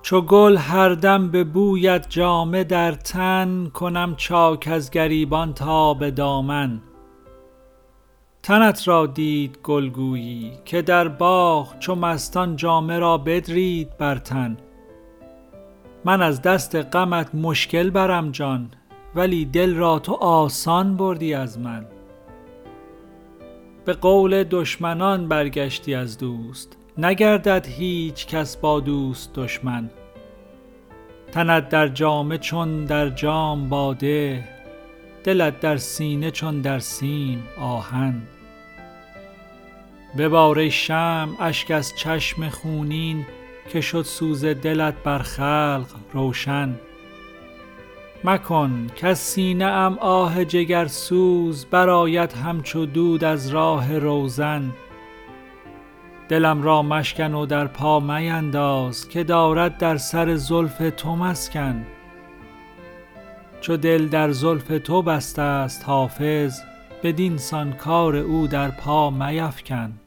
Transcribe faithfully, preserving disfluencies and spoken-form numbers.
چو گل هر دم به بویت جامه در تن، کنم چاک از گریبان تا به دامن. تنت را دید گل گویی که در باغ، چو مستان جامه را بدرید بر تن. من از دست غمت مشکل برم جان، ولی دل را تو آسان بردی از من. به قول دشمنان برگشتی از دوست، نگردد هیچ کس با دوست دشمن. تنت در جامه چون در جام باده، دلت در سینه چون در سیم آهن. ببار ای شمع اشک از چشم خونین، که شد سوز دلت بر خلق روشن. مکن کز سینه ام آه جگرسوز، برآید همچو دود از راه روزن. دلم را مشکن و در پا مینداز، که دارد در سر زلف تو مسکن. چو دل در زلف تو بسته است حافظ، بدین سان کار او در پا میفکن.